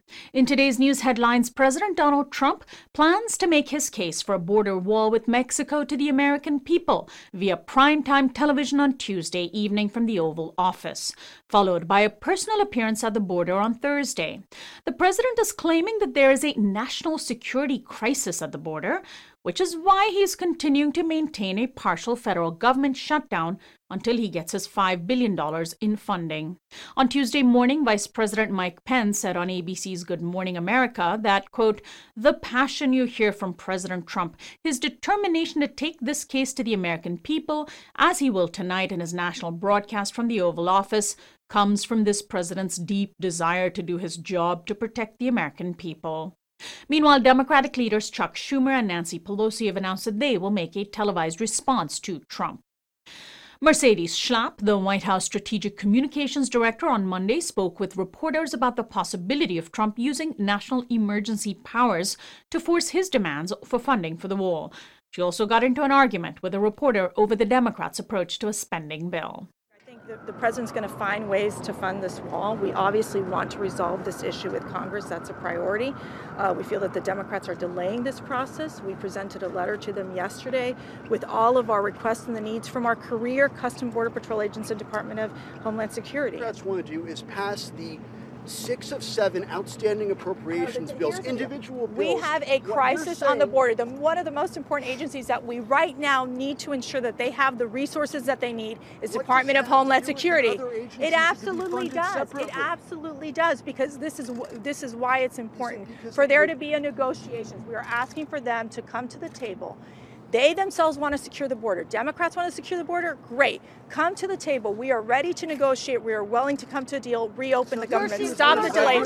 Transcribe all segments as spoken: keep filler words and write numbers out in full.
In today's news headlines, President Donald Trump plans to make his case for a border wall with Mexico to the American people via primetime television on Tuesday evening from the Oval Office, followed by a personal appearance at the border on Thursday. The president is claiming that there is a national security crisis at the border, which is why he is continuing to maintain a partial federal government shutdown until he gets his five billion dollars in funding. On Tuesday morning, Vice President Mike Pence said on A B C's Good Morning America that, quote, "The passion you hear from President Trump, his determination to take this case to the American people, as he will tonight in his national broadcast from the Oval Office, comes from this president's deep desire to do his job to protect the American people." Meanwhile, Democratic leaders Chuck Schumer and Nancy Pelosi have announced that they will make a televised response to Trump. Mercedes Schlapp, the White House Strategic Communications Director, on Monday spoke with reporters about the possibility of Trump using national emergency powers to force his demands for funding for the wall. She also got into an argument with a reporter over the Democrats' approach to a spending bill. The, the president's going to find ways to fund this wall. We obviously want to resolve this issue with Congress. That's a priority. Uh, we feel that the Democrats are delaying this process. We presented a letter to them yesterday with all of our requests and the needs from our career Custom Border Patrol agents and Department of Homeland Security. What Democrats want to do is pass the six of seven outstanding appropriations no, bills, individual bills. We have a crisis saying, on the border. The, one of the most important agencies that we right now need to ensure that they have the resources that they need is Department of Homeland Security. It absolutely does. Separately? It absolutely does, because this is this is why it's important for there to be a negotiation. We are asking for them to come to the table. They themselves want to secure the border. Democrats want to secure the border? Great. Come to the table. We are ready to negotiate. We are willing to come to a deal, reopen the government, stop the delay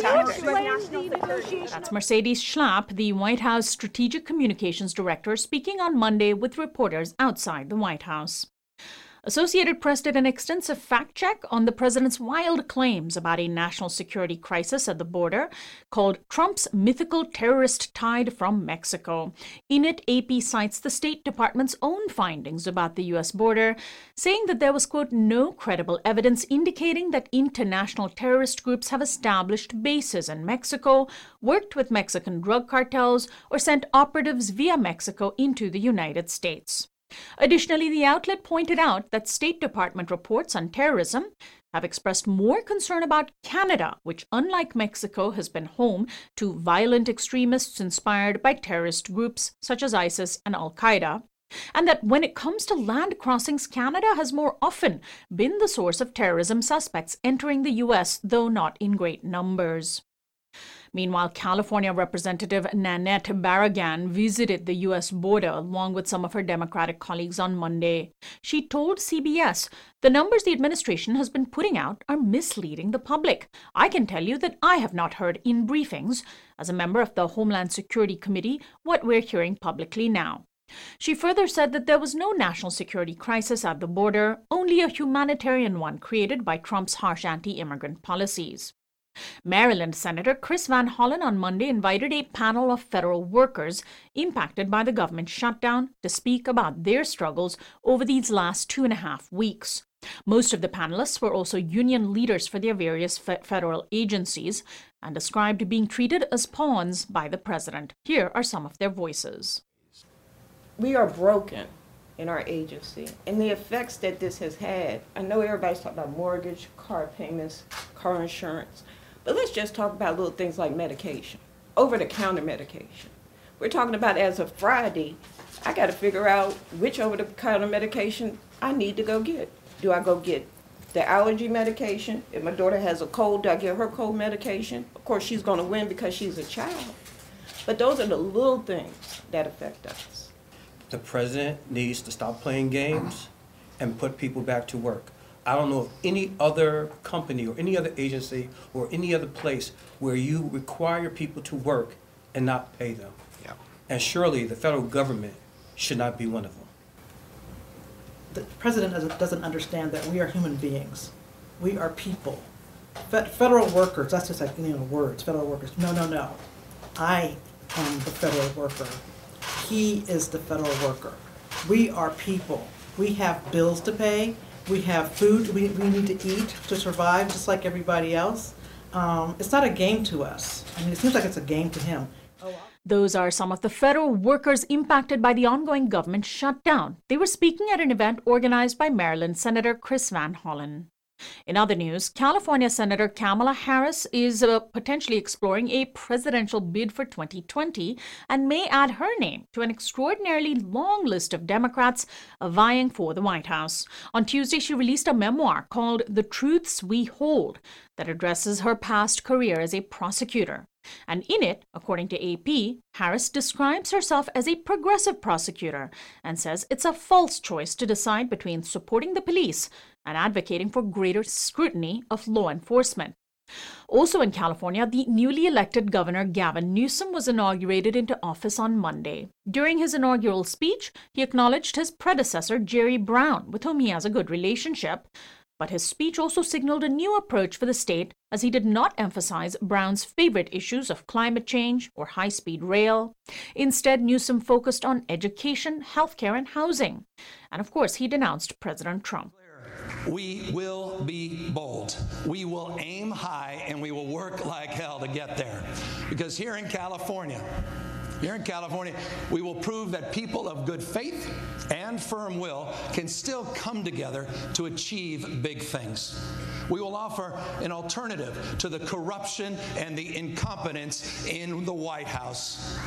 tactics. That's Mercedes Schlapp, the White House Strategic Communications Director, speaking on Monday with reporters outside the White House. Associated Press did an extensive fact check on the president's wild claims about a national security crisis at the border called Trump's Mythical Terrorist Tide from Mexico. In it, A P cites the State Department's own findings about the U S border, saying that there was, quote, no credible evidence indicating that international terrorist groups have established bases in Mexico, worked with Mexican drug cartels, or sent operatives via Mexico into the United States. Additionally, the outlet pointed out that State Department reports on terrorism have expressed more concern about Canada, which, unlike Mexico, has been home to violent extremists inspired by terrorist groups such as ISIS and Al-Qaeda, and that when it comes to land crossings, Canada has more often been the source of terrorism suspects entering the U S, though not in great numbers. Meanwhile, California Representative Nanette Barragan visited the U S border along with some of her Democratic colleagues on Monday. She told C B S, "The numbers the administration has been putting out are misleading the public. I can tell you that I have not heard in briefings, as a member of the Homeland Security Committee, what we're hearing publicly now." She further said that there was no national security crisis at the border, only a humanitarian one created by Trump's harsh anti-immigrant policies. Maryland Senator Chris Van Hollen on Monday invited a panel of federal workers impacted by the government shutdown to speak about their struggles over these last two and a half weeks. Most of the panelists were also union leaders for their various fe- federal agencies and described being treated as pawns by the president. Here are some of their voices. We are broken in our agency, and the effects that this has had. I know everybody's talking about mortgage, car payments, car insurance, but let's just talk about little things like medication, over-the-counter medication. We're talking about, as of Friday, I got to figure out which over-the-counter medication I need to go get. Do I go get the allergy medication? If my daughter has a cold, do I get her cold medication? Of course, she's going to win because she's a child. But those are the little things that affect us. The president needs to stop playing games and put people back to work. I don't know of any other company or any other agency or any other place where you require people to work and not pay them. Yeah. And surely the federal government should not be one of them. The president doesn't, doesn't understand that we are human beings. We are people. Fe- federal workers, that's just like, you know, words, federal workers. No, no, no. I am the federal worker. He is the federal worker. We are people. We have bills to pay. We have food we, we need to eat to survive, just like everybody else. Um, it's not a game to us. I mean, it seems like it's a game to him. Those are some of the federal workers impacted by the ongoing government shutdown. They were speaking at an event organized by Maryland Senator Chris Van Hollen. In other news, California Senator Kamala Harris is uh, potentially exploring a presidential bid for twenty twenty and may add her name to an extraordinarily long list of Democrats uh, vying for the White House. On Tuesday, she released a memoir called The Truths We Hold that addresses her past career as a prosecutor. And in it, according to A P, Harris describes herself as a progressive prosecutor and says it's a false choice to decide between supporting the police and advocating for greater scrutiny of law enforcement. Also in California, the newly elected Governor Gavin Newsom was inaugurated into office on Monday. During his inaugural speech, he acknowledged his predecessor, Jerry Brown, with whom he has a good relationship. But his speech also signaled a new approach for the state, as he did not emphasize Brown's favorite issues of climate change or high-speed rail. Instead, Newsom focused on education, healthcare, and housing. And of course, he denounced President Trump. We will be bold. We will aim high, and we will work like hell to get there. Because here in California, Here in California, we will prove that people of good faith and firm will can still come together to achieve big things. We will offer an alternative to the corruption and the incompetence in the White House.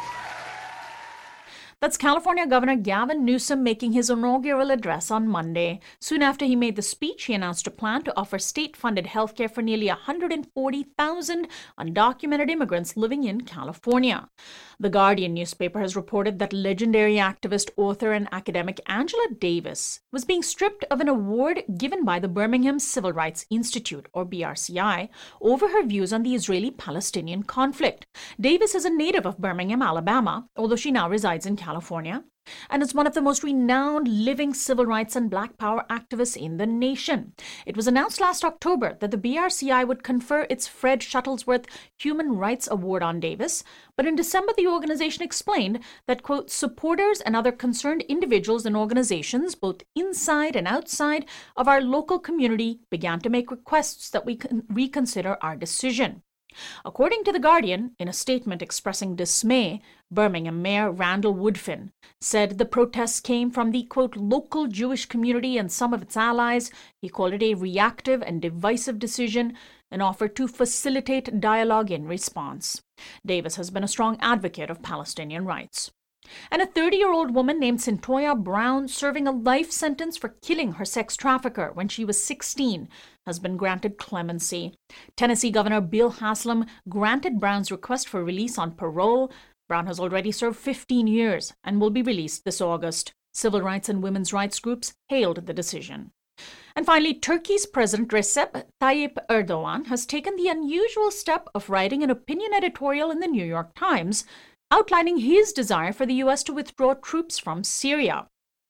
That's California Governor Gavin Newsom making his inaugural address on Monday. Soon after he made the speech, he announced a plan to offer state-funded health care for nearly one hundred forty thousand undocumented immigrants living in California. The Guardian newspaper has reported that legendary activist, author, and academic Angela Davis was being stripped of an award given by the Birmingham Civil Rights Institute, or B R C I, over her views on the Israeli-Palestinian conflict. Davis is a native of Birmingham, Alabama, although she now resides in California. California, and is one of the most renowned living civil rights and Black Power activists in the nation. It was announced last October that the B R C I would confer its Fred Shuttlesworth Human Rights Award on Davis, but in December the organization explained that, quote, supporters and other concerned individuals and organizations, both inside and outside of our local community, began to make requests that we can reconsider our decision. According to The Guardian, in a statement expressing dismay, Birmingham Mayor Randall Woodfin said the protests came from the, quote, local Jewish community and some of its allies. He called it a reactive and divisive decision and offered to facilitate dialogue in response. Davis has been a strong advocate of Palestinian rights. And a thirty-year-old woman named Cyntoia Brown, serving a life sentence for killing her sex trafficker when she was sixteen, has been granted clemency. Tennessee Governor Bill Haslam granted Brown's request for release on parole. Brown has already served fifteen years and will be released this August. Civil rights and women's rights groups hailed the decision. And finally, Turkey's President Recep Tayyip Erdogan has taken the unusual step of writing an opinion editorial in the New York Times outlining his desire for the U S to withdraw troops from Syria.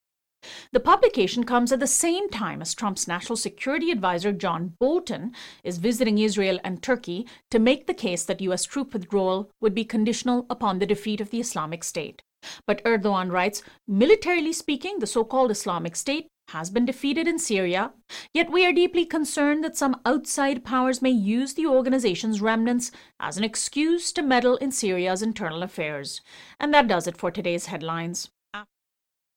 The publication comes at the same time as Trump's national security advisor John Bolton is visiting Israel and Turkey to make the case that U S troop withdrawal would be conditional upon the defeat of the Islamic State. But Erdogan writes, militarily speaking, the so-called Islamic State has been defeated in Syria, yet we are deeply concerned that some outside powers may use the organization's remnants as an excuse to meddle in Syria's internal affairs. And that does it for today's headlines.